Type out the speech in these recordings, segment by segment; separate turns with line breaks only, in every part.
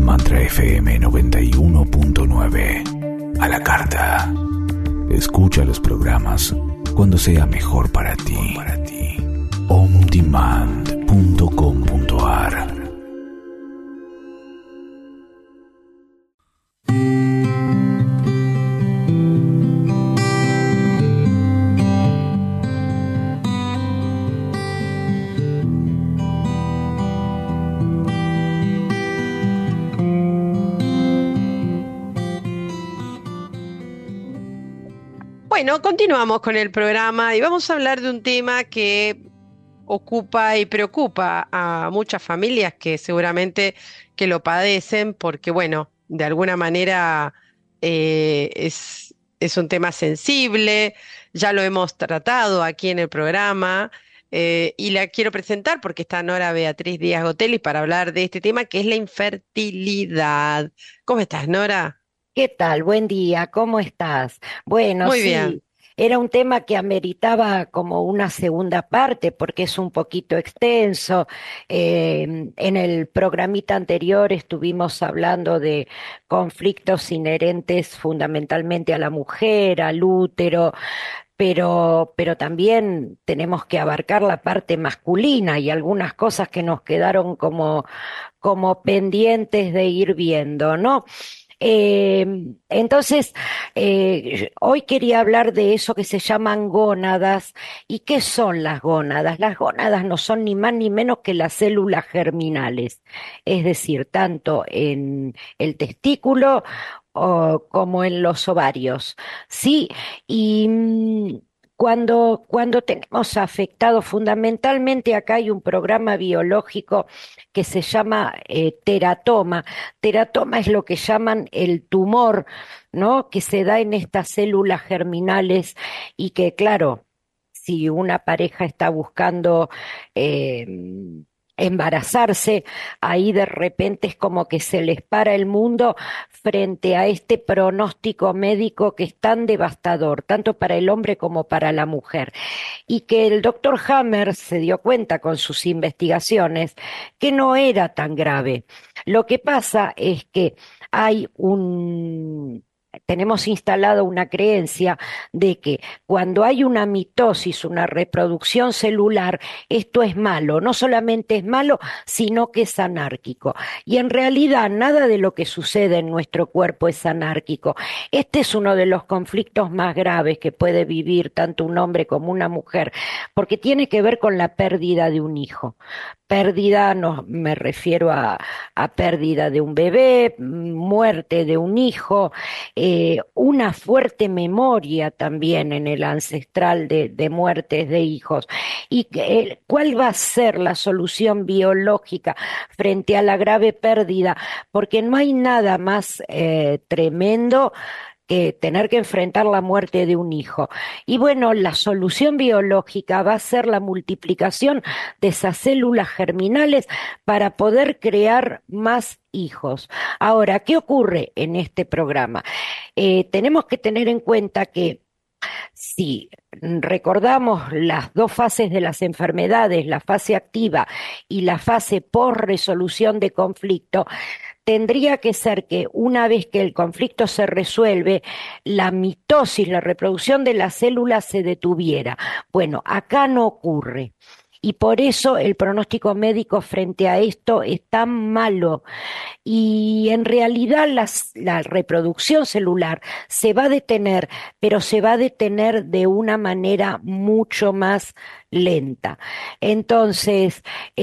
Mantra FM 91.9. A la carta. Escucha los programas cuando sea mejor para ti. ondemand.com.ar.
Bueno, continuamos con el programa y vamos a hablar de un tema que ocupa y preocupa a muchas familias que seguramente que lo padecen porque, bueno, de alguna manera es un tema sensible, ya lo hemos tratado aquí en el programa y la quiero presentar porque está Nora Beatriz Díaz Gotelli para hablar de este tema que es la infertilidad. ¿Cómo estás, Nora?
¿Qué tal? Buen día, ¿cómo estás? Bueno,
Muy bien.
sí, era un tema que ameritaba como una segunda parte porque es un poquito extenso. En el programita anterior estuvimos hablando de conflictos inherentes fundamentalmente a la mujer, al útero, pero también tenemos que abarcar la parte masculina y algunas cosas que nos quedaron como pendientes de ir viendo, ¿no? Eh, entonces, hoy quería hablar de eso que se llaman gónadas. ¿Y qué son las gónadas? Las gónadas no son ni más ni menos que las células germinales, es decir, tanto en el testículo como en los ovarios, ¿sí? Y cuando tenemos afectado, fundamentalmente acá hay un programa biológico que se llama teratoma. Teratoma es lo que llaman el tumor, ¿no? Que se da en estas células germinales y que, claro, si una pareja está buscando eh, embarazarse, ahí de repente es como que se les para el mundo frente a este pronóstico médico que es tan devastador, tanto para el hombre como para la mujer, y que el doctor Hammer se dio cuenta con sus investigaciones que no era tan grave. Lo que pasa es que hay tenemos instalado una creencia de que cuando hay una mitosis, una reproducción celular, esto es malo. No solamente es malo, sino que es anárquico. Y en realidad nada de lo que sucede en nuestro cuerpo es anárquico. Este es uno de los conflictos más graves que puede vivir tanto un hombre como una mujer, porque tiene que ver con la pérdida de un hijo. Pérdida, no me refiero a pérdida de un bebé, muerte de un hijo, una fuerte memoria también en el ancestral de muertes de hijos. ¿Y cuál va a ser la solución biológica frente a la grave pérdida? Porque no hay nada más tremendo que tener que enfrentar la muerte de un hijo. Y bueno, la solución biológica va a ser la multiplicación de esas células germinales para poder crear más hijos. Ahora, ¿qué ocurre en este programa? Tenemos que tener en cuenta que si recordamos las dos fases de las enfermedades, la fase activa y la fase post resolución de conflicto, tendría que ser que una vez que el conflicto se resuelve, la mitosis, la reproducción de las células se detuviera. Bueno, acá no ocurre. Y por eso el pronóstico médico frente a esto es tan malo. Y en realidad la reproducción celular se va a detener, pero se va a detener de una manera mucho más lenta. Entonces,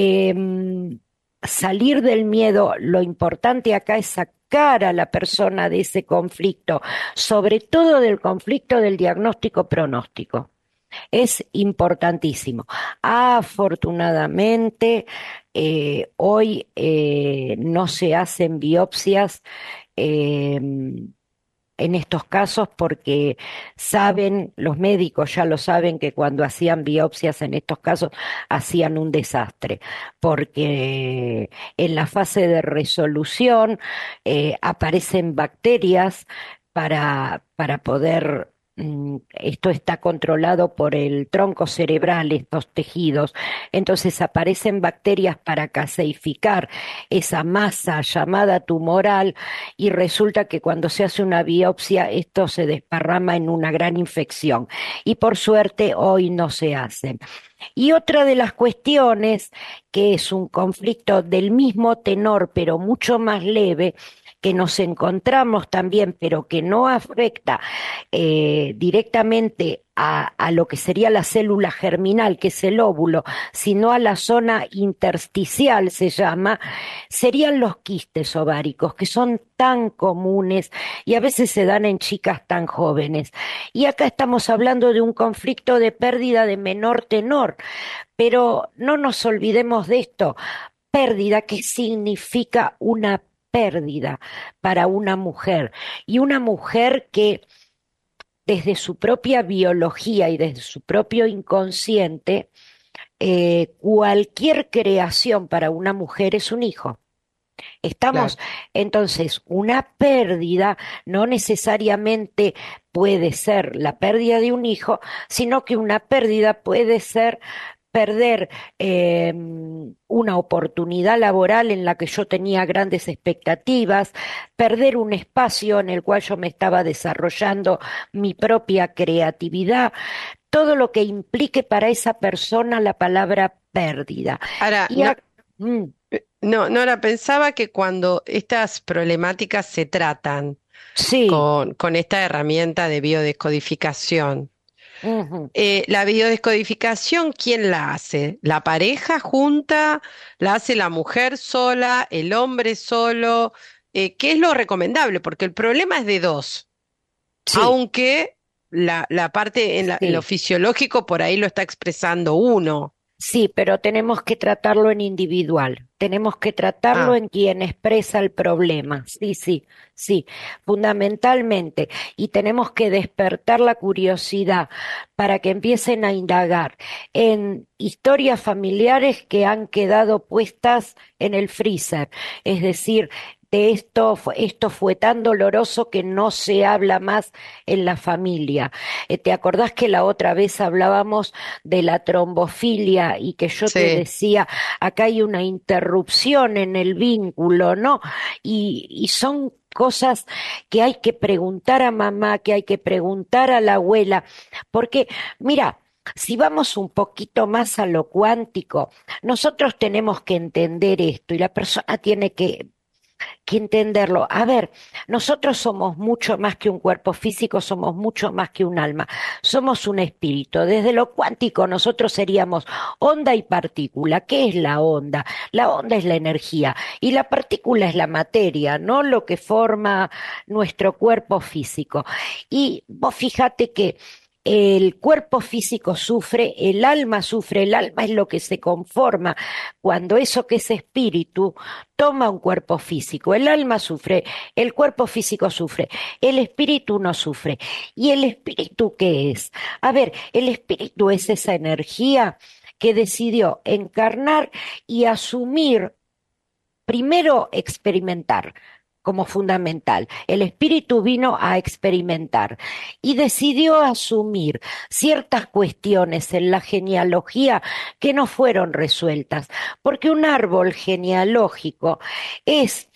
salir del miedo, lo importante acá es sacar a la persona de ese conflicto, sobre todo del conflicto del diagnóstico pronóstico. Es importantísimo. Afortunadamente, hoy no se hacen biopsias eh, en estos casos porque saben, los médicos ya lo saben, que cuando hacían biopsias en estos casos hacían un desastre, porque en la fase de resolución aparecen bacterias para poder esto está controlado por el tronco cerebral, estos tejidos, entonces aparecen bacterias para caseificar esa masa llamada tumoral y resulta que cuando se hace una biopsia esto se desparrama en una gran infección y por suerte hoy no se hacen. Y otra de las cuestiones, que es un conflicto del mismo tenor, pero mucho más leve, que nos encontramos también, pero que no afecta directamente a lo que sería la célula germinal, que es el óvulo, sino a la zona intersticial, se llama, serían los quistes ováricos, que son tan comunes y a veces se dan en chicas tan jóvenes. Y acá estamos hablando de un conflicto de pérdida de menor tenor, pero no nos olvidemos de esto. Pérdida, ¿qué significa una pérdida para una mujer? Y una mujer que desde su propia biología y desde su propio inconsciente, cualquier creación para una mujer es un hijo.
Claro.
Estamos, entonces, una pérdida no necesariamente puede ser la pérdida de un hijo, sino que una pérdida puede ser perder una oportunidad laboral en la que yo tenía grandes expectativas, perder un espacio en el cual yo me estaba desarrollando mi propia creatividad, todo lo que implique para esa persona la palabra pérdida.
Ahora,
Y
no,
a- mm,
no, Nora, pensaba que cuando estas problemáticas se tratan
sí.
con esta herramienta de biodescodificación,
Ujú.
la biodescodificación, ¿quién la hace? ¿La pareja junta? ¿La hace la mujer sola? ¿El hombre solo? ¿Qué es lo recomendable? Porque el problema es de dos,
Sí,
aunque la parte en lo
sí,
fisiológico por ahí lo está expresando uno.
sí, pero tenemos que tratarlo en individual, tenemos que tratarlo
Ah,
en quien expresa el problema, sí, sí, sí, fundamentalmente, y tenemos que despertar la curiosidad para que empiecen a indagar en historias familiares que han quedado puestas en el freezer, es decir, de esto, esto fue tan doloroso que no se habla más en la familia. ¿Te acordás que la otra vez hablábamos de la trombofilia y que yo te
sí.
decía, acá hay una interrupción en el vínculo, ¿no? Y son cosas que hay que preguntar a mamá, que hay que preguntar a la abuela, porque mira, si vamos un poquito más a lo cuántico, nosotros tenemos que entender esto y la persona tiene que entenderlo. A ver, nosotros somos mucho más que un cuerpo físico, somos mucho más que un alma, somos un espíritu. Desde lo cuántico nosotros seríamos onda y partícula. ¿Qué es la onda? La onda es la energía y la partícula es la materia, ¿no? Lo que forma nuestro cuerpo físico. Y vos fíjate que el cuerpo físico sufre, el alma es lo que se conforma cuando eso que es espíritu toma un cuerpo físico. El alma sufre, el cuerpo físico sufre, el espíritu no sufre. ¿Y el espíritu qué es? A ver, el espíritu es esa energía que decidió encarnar y asumir, primero experimentar como fundamental. El espíritu vino a experimentar y decidió asumir ciertas cuestiones en la genealogía que no fueron resueltas, porque un árbol genealógico es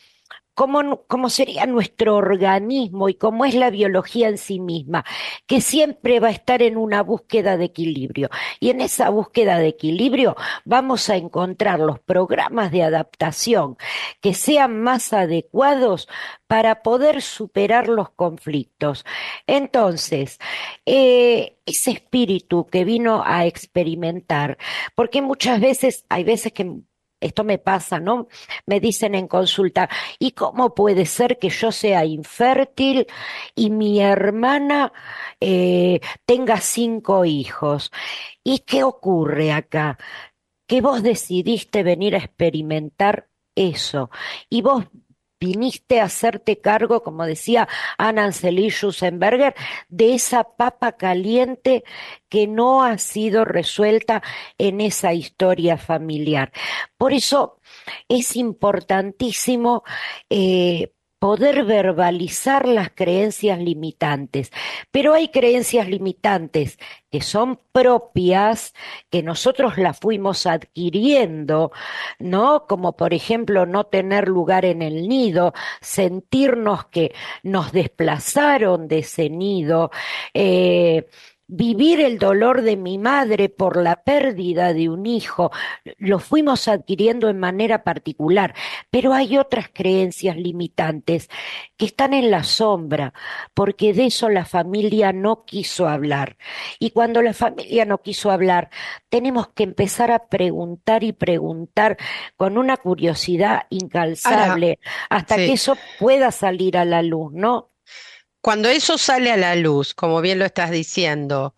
como sería nuestro organismo y cómo es la biología en sí misma, que siempre va a estar en una búsqueda de equilibrio. Y en esa búsqueda de equilibrio vamos a encontrar los programas de adaptación que sean más adecuados para poder superar los conflictos. Entonces, ese espíritu que vino a experimentar, porque muchas veces, hay veces que esto me pasa, ¿no? Me dicen en consulta, ¿y cómo puede ser que yo sea infértil y mi hermana tenga 5 hijos? ¿Y qué ocurre acá? Que vos decidiste venir a experimentar eso y vos viniste a hacerte cargo, como decía Anna Anseli Schussenberger, de esa papa caliente que no ha sido resuelta en esa historia familiar. Por eso es importantísimo poder verbalizar las creencias limitantes. Pero hay creencias limitantes que son propias, que nosotros las fuimos adquiriendo, ¿no? Como por ejemplo no tener lugar en el nido, sentirnos que nos desplazaron de ese nido, eh, vivir el dolor de mi madre por la pérdida de un hijo, lo fuimos adquiriendo en manera particular, pero hay otras creencias limitantes que están en la sombra, porque de eso la familia no quiso hablar. Y cuando la familia no quiso hablar, tenemos que empezar a preguntar y preguntar con una curiosidad
Ahora,
incalzable hasta que
sí,
eso pueda salir a la luz, ¿no?
cuando eso sale a la luz, como bien lo estás diciendo,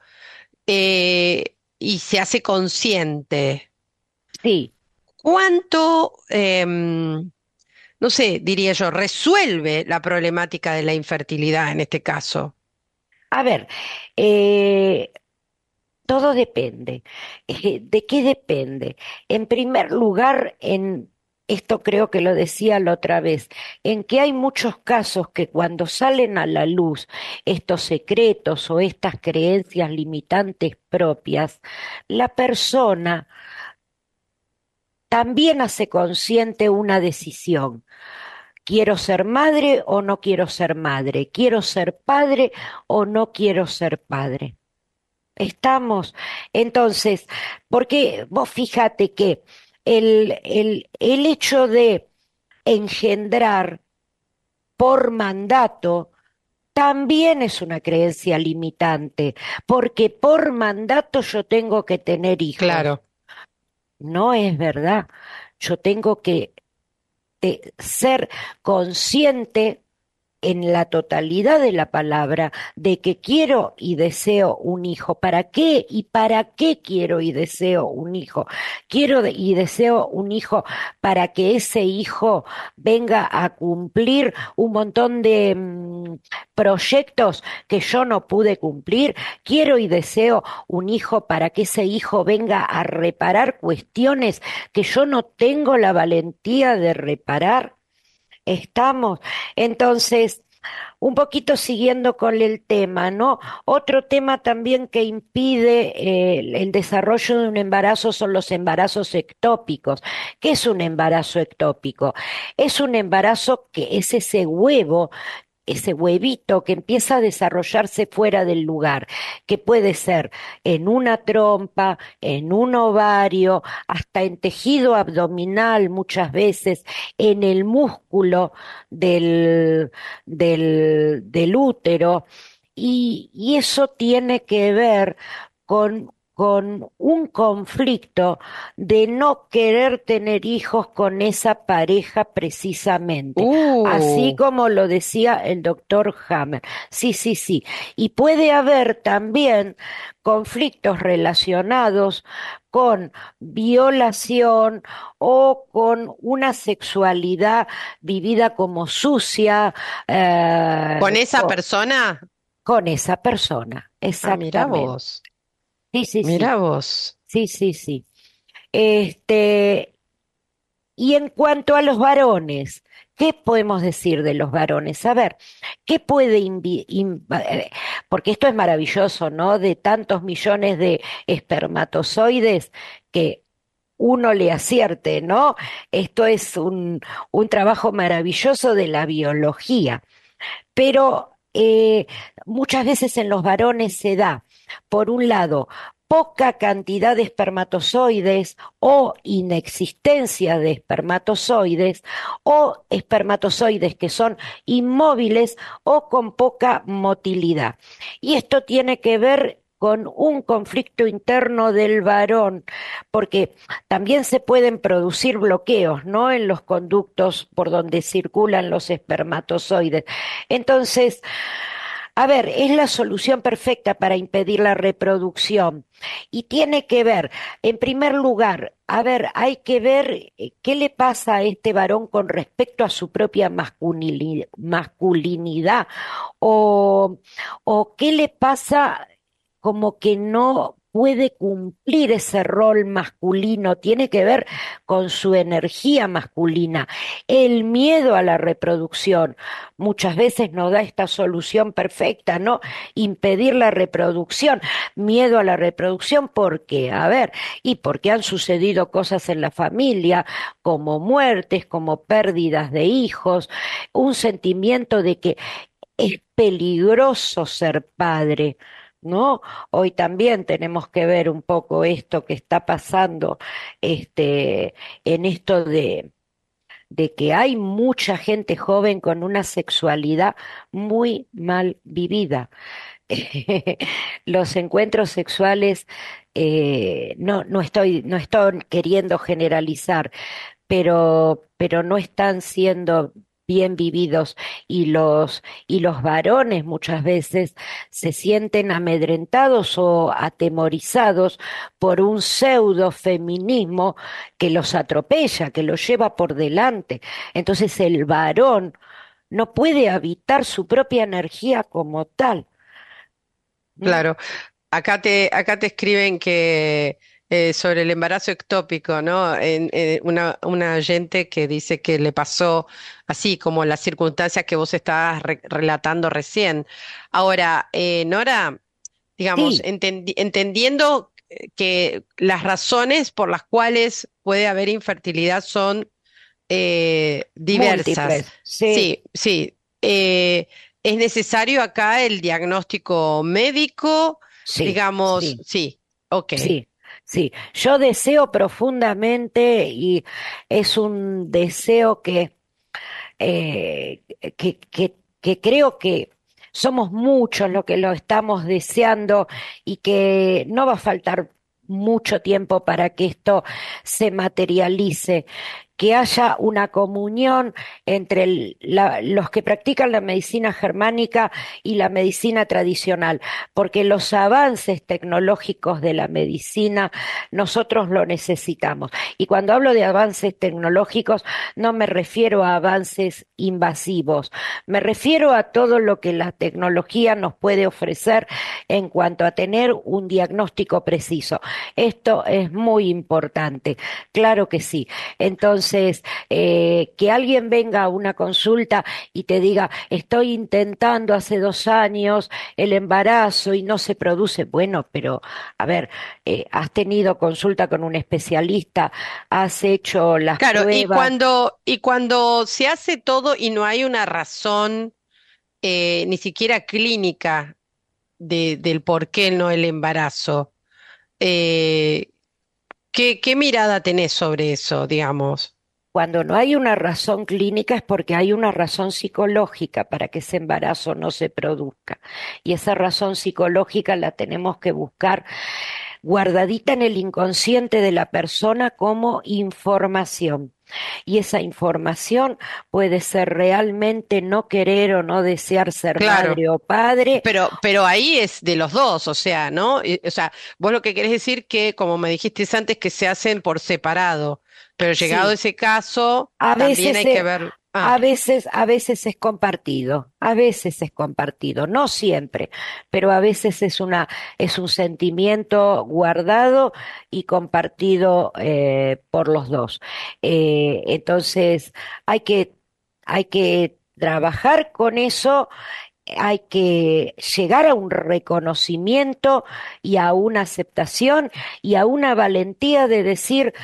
y se hace consciente,
Sí.
¿cuánto, no sé, diría yo, resuelve la problemática de la infertilidad en este caso?
A ver, eh, todo depende. ¿De qué depende? En primer lugar, esto creo que lo decía la otra vez, en que hay muchos casos que cuando salen a la luz estos secretos o estas creencias limitantes propias, la persona también hace consciente una decisión. ¿Quiero ser madre o no quiero ser madre? ¿Quiero ser padre o no quiero ser padre? Estamos. Entonces, porque vos fíjate que el hecho de engendrar por mandato también es una creencia limitante, porque por mandato yo tengo que tener hijos.
Claro.
No es verdad. Yo tengo que ser consciente en la totalidad de la palabra de que quiero y deseo un hijo. ¿Para qué? ¿Y para qué quiero y deseo un hijo? Y deseo un hijo para que ese hijo venga a cumplir un montón de proyectos que yo no pude cumplir. Quiero y deseo un hijo para que ese hijo venga a reparar cuestiones que yo no tengo la valentía de reparar. Estamos. Entonces, un poquito siguiendo con el tema, ¿no? Otro tema también que impide el desarrollo de un embarazo son los embarazos ectópicos. ¿Qué es un embarazo ectópico? Es un embarazo que es ese huevo, ese huevito que empieza a desarrollarse fuera del lugar, que puede ser en una trompa, en un ovario, hasta en tejido abdominal muchas veces, en el músculo del útero, y eso tiene que ver con un conflicto de no querer tener hijos con esa pareja precisamente, así
Uh,
como lo decía el doctor Hammer. Sí, sí, sí. Y puede haber también conflictos relacionados con violación o con una sexualidad vivida como sucia,
¿Con
eh,
esa
co-
persona?
con esa persona,
Ah, mira
exactamente.
vos,
Sí, sí, sí,
mira vos.
sí, sí, sí. Este, y en cuanto a los varones, ¿qué podemos decir de los varones? A ver, ¿qué puede porque esto es maravilloso, ¿no? De tantos millones de espermatozoides que uno le acierte, ¿no? Esto es un trabajo maravilloso de la biología, pero muchas veces en los varones se da, por un lado, poca cantidad de espermatozoides o inexistencia de espermatozoides o espermatozoides que son inmóviles o con poca motilidad. Y esto tiene que ver con un conflicto interno del varón, porque también se pueden producir bloqueos, ¿no? En los conductos por donde circulan los espermatozoides. Entonces, a ver, es la solución perfecta para impedir la reproducción y tiene que ver, en primer lugar, a ver, hay que ver qué le pasa a este varón con respecto a su propia masculinidad o, o qué le pasa como que no puede cumplir ese rol masculino, tiene que ver con su energía masculina. El miedo a la reproducción muchas veces nos da esta solución perfecta, ¿no? Impedir la reproducción. Miedo a la reproducción, ¿por qué? A ver, y porque han sucedido cosas en la familia, como muertes, como pérdidas de hijos, un sentimiento de que es peligroso ser padre, ¿no? Hoy también tenemos que ver un poco esto que está pasando, en esto de que hay mucha gente joven con una sexualidad muy mal vivida. Los encuentros sexuales, no estoy queriendo generalizar, pero no están siendo bien vividos y los varones muchas veces se sienten amedrentados o atemorizados por un pseudo feminismo que los atropella, que los lleva por delante. Entonces el varón no puede habitar su propia energía como tal. ¿Mm?
Claro. Acá te escriben que sobre el embarazo ectópico, ¿no? Una oyente que dice que le pasó así como las circunstancias que vos estabas relatando recién. Ahora, Nora, digamos,
Sí,
entendiendo que las razones por las cuales puede haber infertilidad son diversas.
múltiples, sí,
Sí, sí. Es necesario acá el diagnóstico médico,
sí,
digamos,
sí.
sí, ok,
Sí, sí, yo deseo profundamente y es un deseo eh, que creo que somos muchos los que lo estamos deseando y que no va a faltar mucho tiempo para que esto se materialice, que haya una comunión entre los que practican la medicina germánica y la medicina tradicional, porque los avances tecnológicos de la medicina nosotros lo necesitamos. Y cuando hablo de avances tecnológicos, no me refiero a avances invasivos, me refiero a todo lo que la tecnología nos puede ofrecer en cuanto a tener un diagnóstico preciso. Esto es muy importante, claro que sí. Entonces, que alguien venga a una consulta y te diga, estoy intentando hace 2 años el embarazo y no se produce, bueno, pero a ver, has tenido consulta con un especialista, has hecho las
claro,
pruebas.
y cuando se hace todo y no hay una razón ni siquiera clínica del por qué no el embarazo, eh, qué mirada tenés sobre eso, digamos?
Cuando no hay una razón clínica es porque hay una razón psicológica para que ese embarazo no se produzca. Y esa razón psicológica la tenemos que buscar guardadita en el inconsciente de la persona como información. Y esa información puede ser realmente no querer o no desear ser
Claro.
madre o padre.
Pero ahí es de los dos, o sea, ¿no? O sea, vos lo que querés decir que, como me dijiste antes, que se hacen por separado, pero llegado
Sí,
ese caso,
a
también
veces,
hay que ver. Ah,
a veces es compartido, a veces es compartido, no siempre, pero a veces es un sentimiento guardado y compartido por los dos. Entonces, hay que, hay que trabajar con eso, hay que llegar a un reconocimiento y a una aceptación y a una valentía de decir,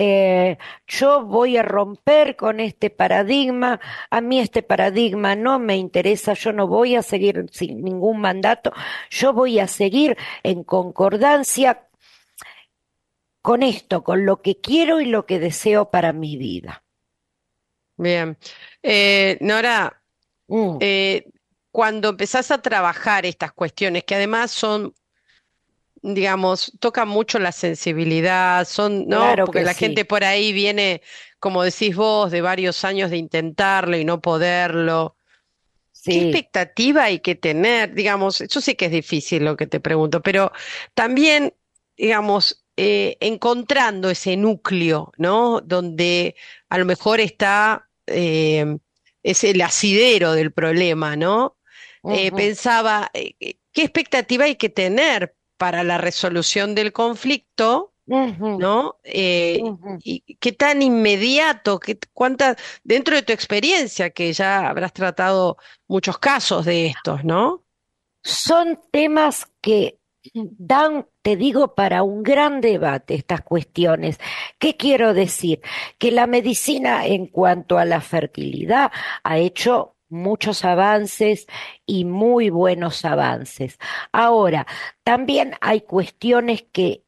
yo voy a romper con este paradigma, a mí este paradigma no me interesa, yo no voy a seguir sin ningún mandato, yo voy a seguir en concordancia con esto, con lo que quiero y lo que deseo para mi vida.
bien. Nora,
Mm,
eh, cuando empezás a trabajar estas cuestiones, que además son, digamos, tocan mucho la sensibilidad, son, ¿no?
claro
Porque
que
la
sí,
gente por ahí viene, como decís vos, de varios años de intentarlo y no poderlo. ¿Qué
sí.
expectativa hay que tener? Digamos, yo sé que es difícil lo que te pregunto, pero también, digamos, encontrando ese núcleo, ¿no? Donde a lo mejor está, es el asidero del problema, ¿no?
Ujú.
Pensaba, ¿qué expectativa hay que tener para la resolución del conflicto,
Ujú,
¿no?
ujú.
Y qué tan inmediato, dentro de tu experiencia, que ya habrás tratado muchos casos de estos, ¿no?
Son temas que dan, te digo, para un gran debate estas cuestiones. ¿Qué quiero decir? Que la medicina en cuanto a la fertilidad ha hecho muchos avances y muy buenos avances. Ahora, también hay cuestiones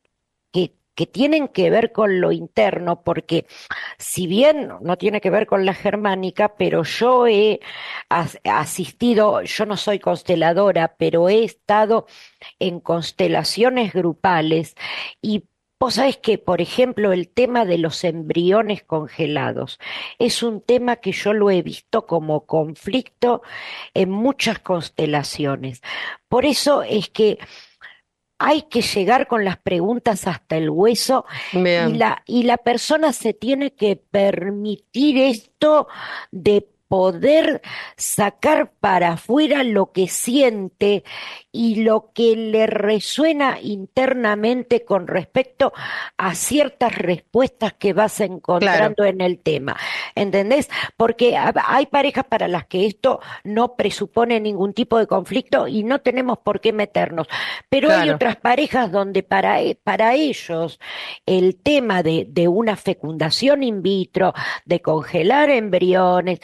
que tienen que ver con lo interno, porque si bien no tiene que ver con la germánica, pero yo he asistido, yo no soy consteladora, pero he estado en constelaciones grupales y vos sabés que, por ejemplo, el tema de los embriones congelados es un tema que yo lo he visto como conflicto en muchas constelaciones. Por eso es que hay que llegar con las preguntas hasta el hueso y
Bien,
la persona se tiene que permitir esto de poder sacar para afuera lo que siente y lo que le resuena internamente con respecto a ciertas respuestas que vas
claro,
encontrando en el tema. ¿Entendés? Porque hay parejas para las que esto no presupone ningún tipo de conflicto y no tenemos por qué meternos. Pero hay
claro.
otras parejas donde para ellos el tema de una fecundación in vitro, de congelar embriones,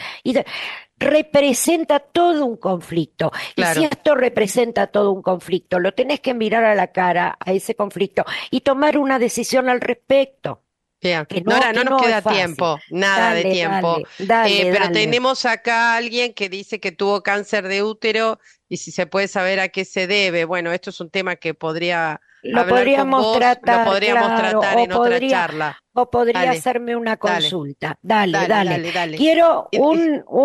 representa todo un conflicto. Y si
Claro.
esto representa todo un conflicto, lo tenés que mirar a la cara a ese conflicto y tomar una decisión al respecto,
Bien, Nora, no
que
nos
no es
queda
fácil.
tiempo, nada de
Dale,
tiempo.
dale, dale,
Pero
dale.
tenemos acá a alguien que dice que tuvo cáncer de útero y si se puede saber a qué se debe. Bueno, esto es un tema que podría
Lo
hablar con
podríamos
vos, lo
tratar,
podríamos
claro,
tratar en otra charla.
o podría
Dale,
hacerme una
dale,
consulta. Dale,
dale,
dale.
dale, dale.
Quiero
Y-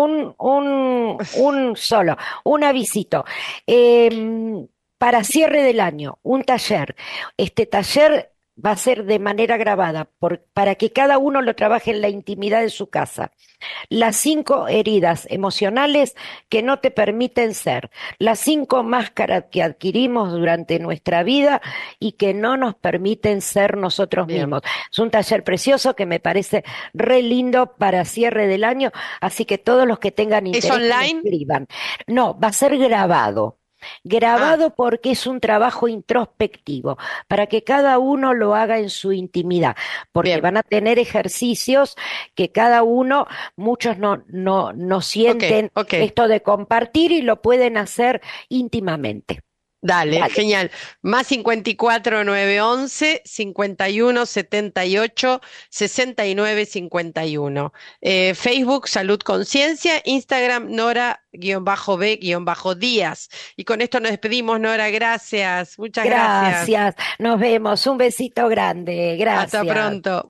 un solo, un avisito. Em, para cierre del año, un taller. Este taller va a ser de manera grabada para que cada uno lo trabaje en la intimidad de su casa. Las 5 heridas emocionales que no te permiten ser, las 5 máscaras que adquirimos durante nuestra vida y que no nos permiten ser nosotros
Bien.
mismos. Es un taller precioso que me parece re lindo para cierre del año, así que todos los que tengan
¿Es
interés que me
online?
escriban. No, va a ser grabado.
Ah,
Grabado porque es un trabajo introspectivo, para que cada uno lo haga en su intimidad, porque
bien.
van a tener ejercicios que cada uno, muchos no
Ok,
sienten
ok.
esto de compartir y lo pueden hacer íntimamente.
Dale,
Dale,
genial. Más 54 911 51 78 69 51. Facebook Salud Conciencia, Instagram Nora-B-Díaz. Y con esto nos despedimos, Nora. Gracias, muchas gracias.
gracias, nos vemos, un besito grande,
Hasta
gracias.
pronto.